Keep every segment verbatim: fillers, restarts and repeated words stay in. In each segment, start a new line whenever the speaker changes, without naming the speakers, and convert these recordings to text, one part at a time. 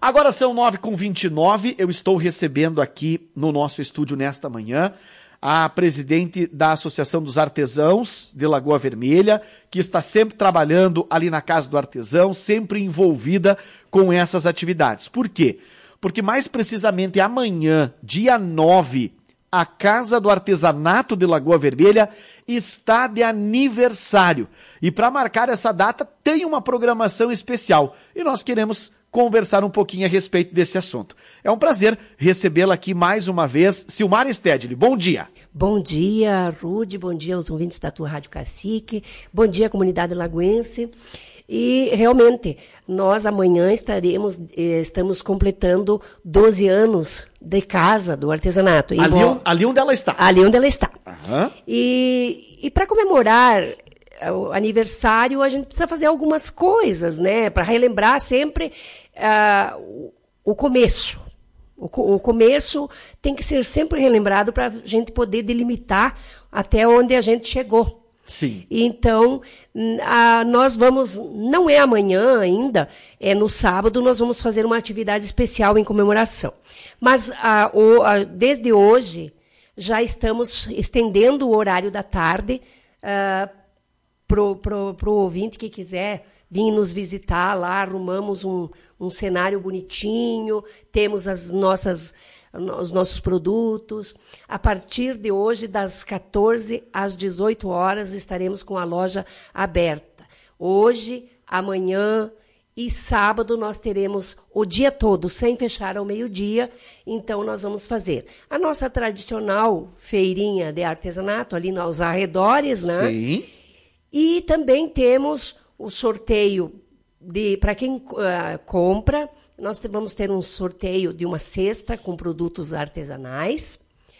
Agora são nove e vinte e nove, eu estou recebendo aqui no nosso estúdio nesta manhã a presidente da Associação dos Artesãos de Lagoa Vermelha, que está sempre trabalhando ali na Casa do Artesão, sempre envolvida com essas atividades. Por quê? Porque mais precisamente amanhã, dia nove, a Casa do Artesanato de Lagoa Vermelha está de aniversário. E para marcar essa data tem uma programação especial. E nós queremos conversar um pouquinho a respeito desse assunto. É um prazer recebê-la aqui mais uma vez. Silmara Stedley, bom dia.
Bom dia, Rude, bom dia aos ouvintes da tua Rádio Cacique, bom dia, comunidade lagoense. E, realmente, nós amanhã estaremos, estamos completando doze anos de casa do artesanato.
Ali, Embora, ali onde ela está.
Ali onde ela está.
Uhum.
E, e para comemorar o aniversário, a gente precisa fazer algumas coisas, né? Para relembrar sempre uh, o, o começo. O, o começo tem que ser sempre relembrado para a gente poder delimitar até onde a gente chegou.
Sim.
Então, a, nós vamos, não é amanhã ainda, é no sábado, nós vamos fazer uma atividade especial em comemoração. Mas a, o, a, desde hoje, já estamos estendendo o horário da tarde uh, pro, pro, pro ouvinte que quiser vir nos visitar lá, arrumamos um, um cenário bonitinho, temos as nossas, os nossos produtos. A partir de hoje, das quatorze às dezoito horas, estaremos com a loja aberta. Hoje, amanhã e sábado nós teremos o dia todo, sem fechar ao meio-dia, então nós vamos fazer a nossa tradicional feirinha de artesanato, ali nos arredores, né?
Sim.
E também temos o sorteio de para quem uh, compra, nós vamos ter um sorteio de uma cesta com produtos artesanais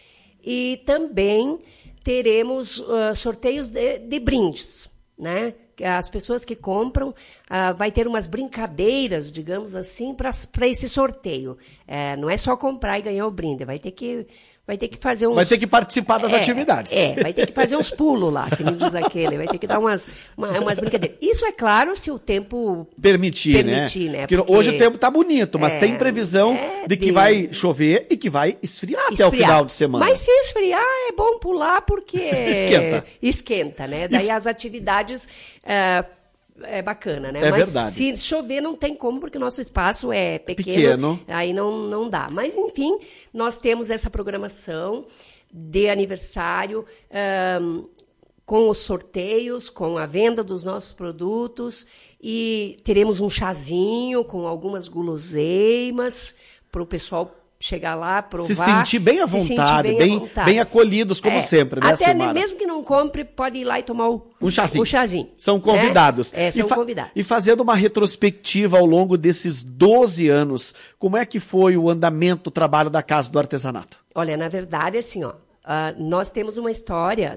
e também teremos uh, sorteios de, de brindes, né? As pessoas que compram uh, vai ter umas brincadeiras, digamos assim, para esse sorteio. É, não é só comprar e ganhar o brinde, vai ter que vai ter que fazer uns...
Vai ter que participar das
é,
atividades.
É, vai ter que fazer uns pulos lá, que nem diz aquele, vai ter que dar umas, uma, umas brincadeiras. Isso é claro se o tempo
permitir,
permitir
né?
né?
Porque hoje o tempo está bonito, mas
é,
tem previsão
é
de que
de...
vai chover e que vai esfriar, esfriar até o final de semana.
Mas se esfriar é bom pular porque...
Esquenta.
Esquenta, né? Daí as atividades... Uh, é bacana, né?
É
Mas
verdade.
Se chover não tem como, porque o nosso espaço é pequeno,
pequeno.
Aí não, não dá. Mas, enfim, nós temos essa programação de aniversário um, com os sorteios, com a venda dos nossos produtos e teremos um chazinho com algumas guloseimas para o pessoal chegar lá, provar.
Se sentir bem à vontade, bem, bem, vontade. bem acolhidos, como é, sempre, né,
até
Silmara?
Mesmo que não compre, pode ir lá e tomar o,
um chazinho.
o chazinho.
São convidados.
Né? É, são
e
convidados.
E fazendo uma retrospectiva ao longo desses doze anos, como é que foi o andamento do trabalho da Casa do Artesanato?
Olha, na verdade, assim, ó, uh, nós temos uma história...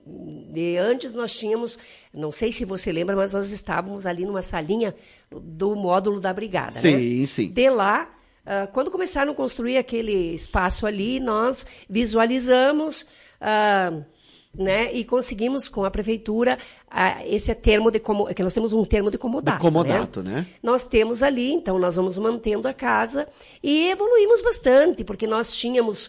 De antes nós tínhamos, não sei se você lembra, mas nós estávamos ali numa salinha do módulo da brigada,
sim,
né?
Sim,
De lá, uh, quando começaram a construir aquele espaço ali, nós visualizamos, uh, né, e conseguimos com a prefeitura uh, esse termo de como, que nós temos um termo de comodato,
de comodato, né?
né? Nós temos ali, então nós vamos mantendo a casa e evoluímos bastante, porque nós tínhamos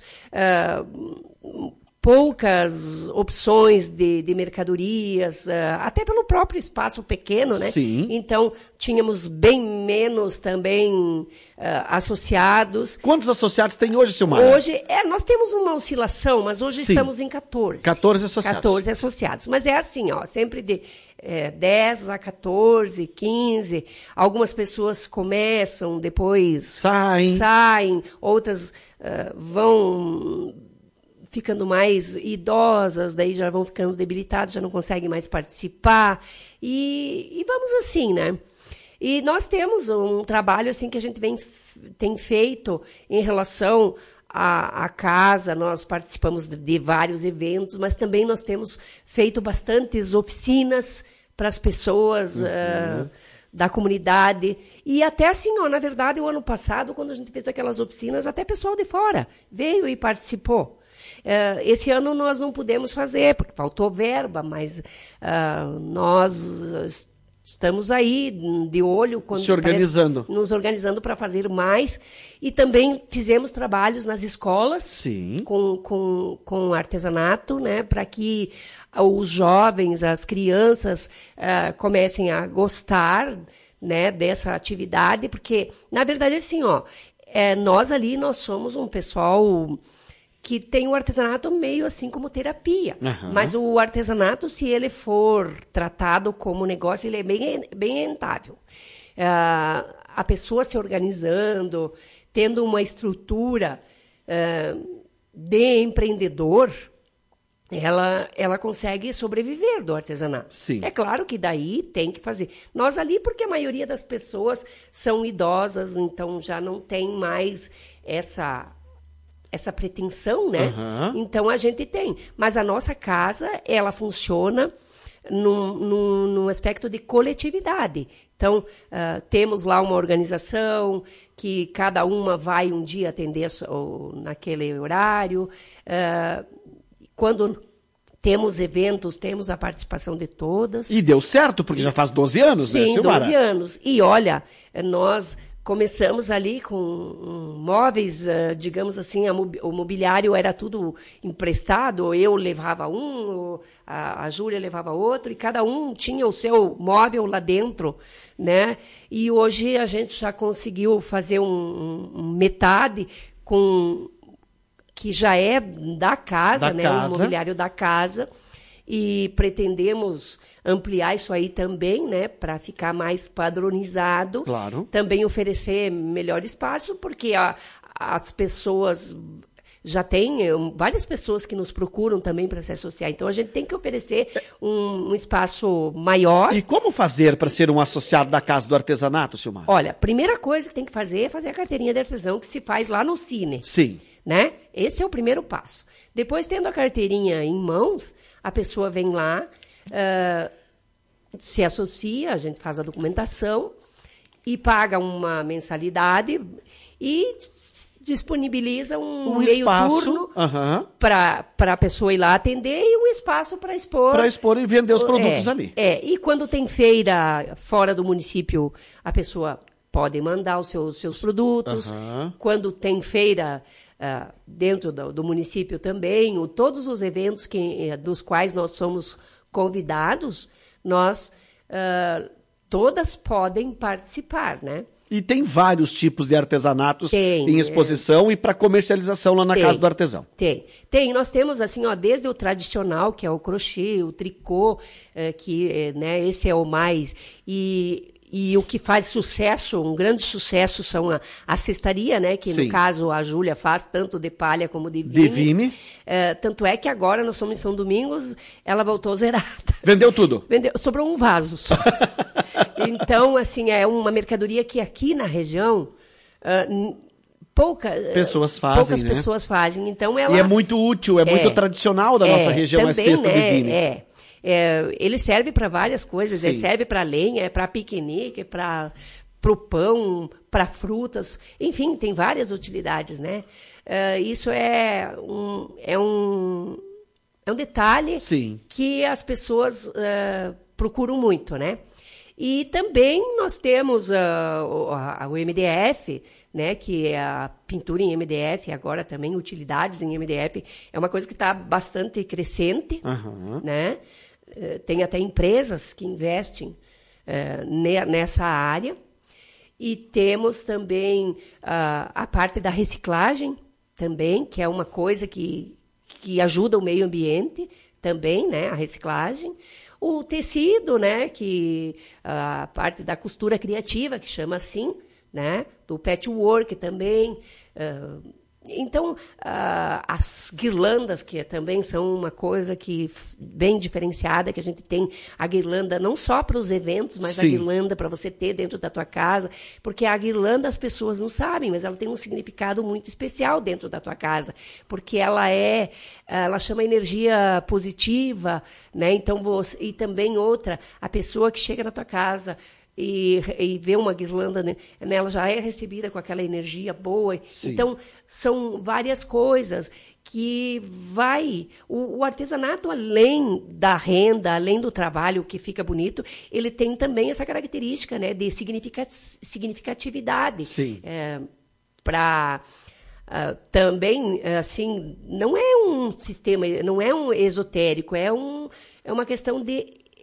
uh, poucas opções de, de mercadorias, uh, até pelo próprio espaço pequeno, né?
Sim.
Então, tínhamos bem menos também uh, associados.
Quantos associados tem hoje, Silmara?
Hoje, é, nós temos uma oscilação, mas hoje
Sim.
estamos em quatorze.
quatorze associados.
quatorze associados. Mas é assim, ó, sempre de é, dez a quatorze, quinze. Algumas pessoas começam, depois
saem,
saem outras uh, vão... ficando mais idosas, daí já vão ficando debilitadas, já não conseguem mais participar. E, e vamos assim, né? E nós temos um trabalho assim que a gente vem, tem feito em relação à, à casa, nós participamos de, de vários eventos, mas também nós temos feito bastantes oficinas para as pessoas... Uhum. Uh, da comunidade, e até assim, ó, na verdade, o ano passado, quando a gente fez aquelas oficinas, até pessoal de fora veio e participou. Uh, esse ano nós não pudemos fazer, porque faltou verba, mas uh, nós estamos aí de olho. Quando
se organizando.
Parece, nos organizando para fazer mais. E também fizemos trabalhos nas escolas.
Sim.
Com, com, com artesanato, né? Para que os jovens, as crianças uh, comecem a gostar, né, dessa atividade. Porque, na verdade, assim, ó, é, nós ali, nós somos um pessoal que tem o artesanato meio assim como terapia. Uhum. Mas o artesanato, se ele for tratado como negócio, ele é bem, bem rentável. Uh, a pessoa se organizando, tendo uma estrutura uh, de empreendedor, ela, ela consegue sobreviver do artesanato.
Sim.
É claro que daí tem que fazer. Nós ali, porque a maioria das pessoas são idosas, então já não tem mais essa... essa pretensão, né?
Uhum.
Então, a gente tem. Mas a nossa casa, ela funciona no, no, no aspecto de coletividade. Então, uh, temos lá uma organização que cada uma vai um dia atender naquele horário. Uh, quando temos eventos, temos a participação de todas.
E deu certo, porque já faz doze anos,
Sim,
né, Silmara?
doze anos. E olha, nós... começamos ali com um, móveis, uh, digamos assim, a mobi- o mobiliário era tudo emprestado, eu levava um, a, a Júlia levava outro, e cada um tinha o seu móvel lá dentro, né? E hoje a gente já conseguiu fazer um, um, um metade com que já é da casa,
da
né?
casa.
O mobiliário da casa. E pretendemos ampliar isso aí também, né, para ficar mais padronizado.
Claro.
Também oferecer melhor espaço, porque a, as pessoas já tem várias pessoas que nos procuram também para se associar. Então, a gente tem que oferecer um, um espaço maior.
E como fazer para ser um associado da Casa do Artesanato, Silmara?
Olha, a primeira coisa que tem que fazer é fazer a carteirinha de artesão, que se faz lá no Cine.
Sim.
Né? Esse é o primeiro passo. Depois, tendo a carteirinha em mãos, a pessoa vem lá, uh, se associa, a gente faz a documentação e paga uma mensalidade e disponibiliza um,
um
meio
espaço,
turno
uhum.
para a pessoa ir lá atender e um espaço para expor.
Para expor e vender os produtos
é,
ali.
É, e quando tem feira fora do município, a pessoa pode mandar os seus, seus produtos.
Uhum.
Quando tem feira uh, dentro do, do município também, o, todos os eventos que, dos quais nós somos convidados, nós uh, todas podem participar, né?
E tem vários tipos de artesanatos
tem,
em exposição é. e para comercialização lá na
tem,
Casa do Artesão.
Tem. Tem. Nós temos, assim, ó, desde o tradicional, que é o crochê, o tricô, é, que, é, né, esse é o mais... E, e o que faz sucesso, um grande sucesso, são a, a cestaria, né? Que, Sim. no caso, a Júlia faz tanto de palha como de vime.
De vime.
É, tanto é que agora, nós somos em São Domingos, ela voltou zerada.
Vendeu tudo?
Vendeu, sobrou um vaso só. Então, assim, é uma mercadoria que aqui na região... Uh, pouca,
pessoas fazem,
poucas
né?
pessoas fazem. Então, ela,
e é muito útil, é, é muito tradicional da
é,
nossa região,
também,
a cesta
né,
de vime.
É. É, ele serve para várias coisas,
Sim.
ele serve para lenha, é para piquenique, para o pão, para frutas, enfim, tem várias utilidades, né? Uh, isso é um, é um, é um detalhe
Sim.
que as pessoas uh, procuram muito, né? E também nós temos uh, o, o M D F, né, que é a pintura em M D F, agora também utilidades em M D F, é uma coisa que está bastante crescente,
uhum.
né? Uh, tem até empresas que investem uh, ne, nessa área. E temos também uh, a parte da reciclagem, também, que é uma coisa que, que ajuda o meio ambiente, também, né, a reciclagem. O tecido, né, que a parte da costura criativa, que chama assim, né, do patchwork também. Uh, então, uh, as guirlandas, que também são uma coisa que bem diferenciada, que a gente tem a guirlanda não só para os eventos, mas Sim. a guirlanda para você ter dentro da tua casa, porque a guirlanda as pessoas não sabem, mas ela tem um significado muito especial dentro da tua casa, porque ela é, ela chama energia positiva, né? Então você, e também outra, a pessoa que chega na tua casa e, e ver uma guirlanda nela, já é recebida com aquela energia boa. Sim. Então, são várias coisas que vai... O, o artesanato, além da renda, além do trabalho que fica bonito, ele tem também essa característica, né, de significa, significatividade.
Sim.
É, para... Uh, também, assim, não é um sistema, não é um esotérico, é, um, é uma questão de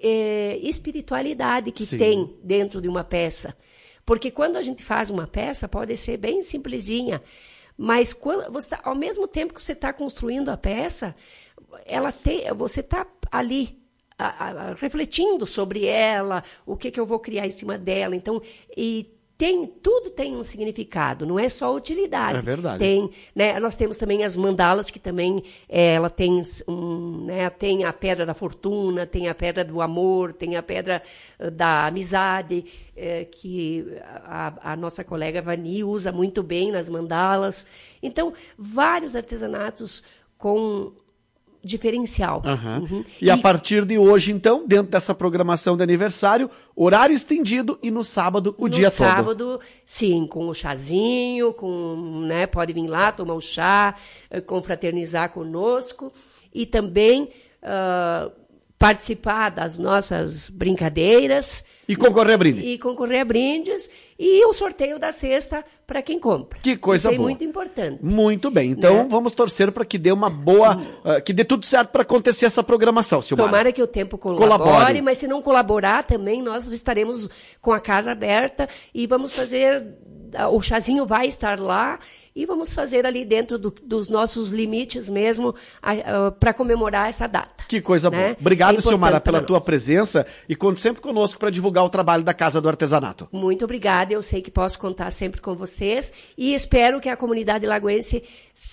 é, espiritualidade que Sim. tem dentro de uma peça. Porque quando a gente faz uma peça, pode ser bem simplesinha, mas quando você, ao mesmo tempo que você está construindo a peça, ela tem, você está ali a, a, refletindo sobre ela, o que, que eu vou criar em cima dela. Então, e Tem, tudo tem um significado, não é só utilidade.
É verdade.
Tem, né, nós temos também as mandalas, que também é, ela tem, um, né, tem a pedra da fortuna, tem a pedra do amor, tem a pedra uh, da amizade, é, que a, a nossa colega Vani usa muito bem nas mandalas. Então, vários artesanatos com diferencial.
Uhum.
Uhum.
E, e a partir de hoje, então, dentro dessa programação de aniversário, horário estendido e no sábado o
no
dia
sábado,
todo.
No sábado, sim, com o chazinho, com, né, pode vir lá tomar o chá, confraternizar conosco e também uh, participar das nossas brincadeiras.
E concorrer a brinde.
E concorrer a brindes. E o sorteio da cesta para quem compra.
Que coisa
Isso
boa.
é muito importante.
Muito bem. Então,
né?
vamos torcer para que dê uma boa... Uh, que dê tudo certo para acontecer essa programação, Silmara.
Tomara que o tempo colabore, colabore, mas se não colaborar também, nós estaremos com a casa aberta e vamos fazer... O chazinho vai estar lá e vamos fazer ali dentro do, dos nossos limites mesmo para comemorar essa data.
Que coisa
né?
boa. Obrigado,
é
Silmara, pela
nós.
tua presença e conte sempre conosco para divulgar o trabalho da Casa do Artesanato.
Muito obrigada. Eu sei que posso contar sempre com vocês e espero que a comunidade lagoense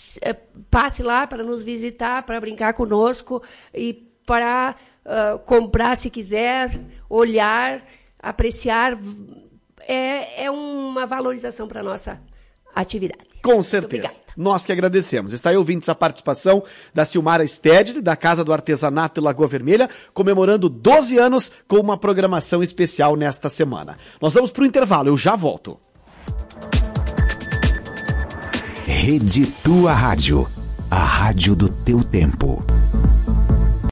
passe lá para nos visitar, para brincar conosco e para uh, comprar se quiser, olhar, apreciar. É, é uma valorização para a nossa atividade.
Com certeza. Nós que agradecemos. Está aí, ouvintes, a participação da Silmara Stedley, da Casa do Artesanato Lagoa Vermelha, comemorando doze anos com uma programação especial nesta semana. Nós vamos para o intervalo, eu já volto.
Rede Tua Rádio, a rádio do teu tempo.